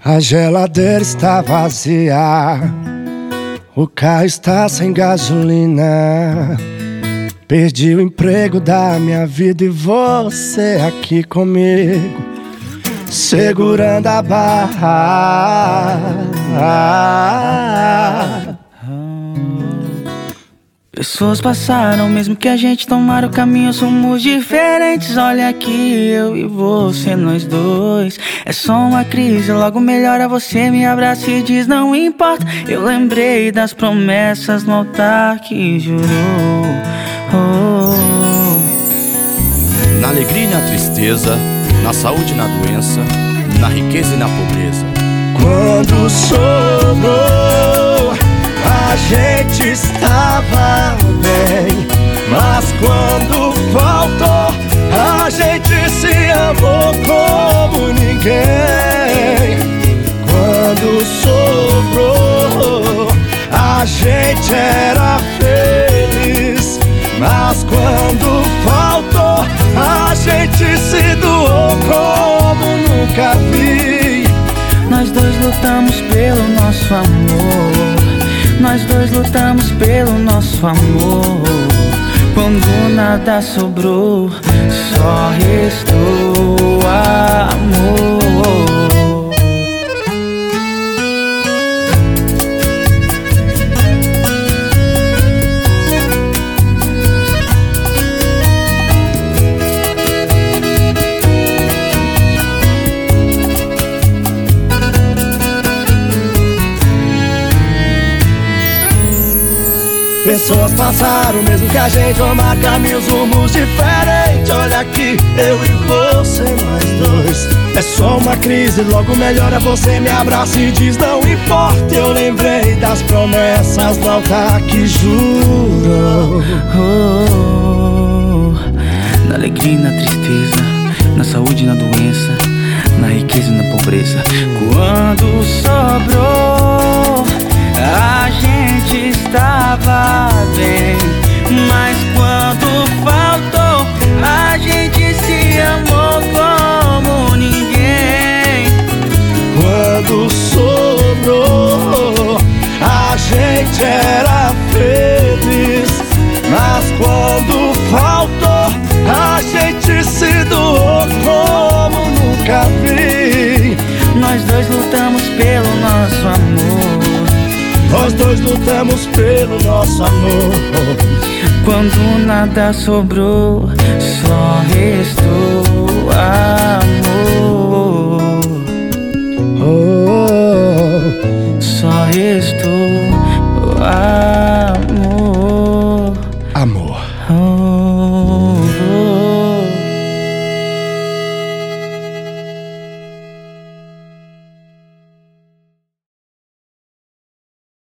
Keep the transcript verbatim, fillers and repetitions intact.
A geladeira está vazia, o carro está sem gasolina. Perdi o emprego da minha vida e você aqui comigo, segurando a barra. Pessoas passaram, mesmo que a gente tomaram caminhos, somos diferentes. Olha aqui, eu e você, nós dois. É só uma crise, logo melhora, você me abraça e diz não importa. Eu lembrei das promessas no altar que jurou. Oh, oh. Na alegria e na tristeza, na saúde e na doença, na riqueza e na pobreza. Quando sobrou, a gente estava bem, mas quando faltou, a gente se amou como ninguém. Quando sobrou, a gente era feliz, mas quando faltou, a gente se doou como nunca vi. Nós dois lutamos pelo nosso amor, nós dois lutamos pelo nosso amor. Quando nada sobrou, só restou amor. Pessoas passaram, mesmo que a gente tomar caminhos, rumos diferentes. Olha aqui, eu e você, nós dois. É só uma crise, logo melhora, você me abraça e diz não importa. Eu lembrei das promessas no altar que jurou. Oh, oh, oh. Na alegria e na tristeza, na saúde e na doença, na riqueza e na pobreza. Quando sobrou, a gente estava bem, mas quando faltou, a gente se amou como ninguém. Quando sobrou, a gente era feliz, mas quando faltou, a gente se doou como nunca vi. Nós dois lutamos pelo nosso amor, nós dois lutamos pelo nosso amor. Quando nada sobrou, só restou amor. Oh, só restou amor. Amor. Oh.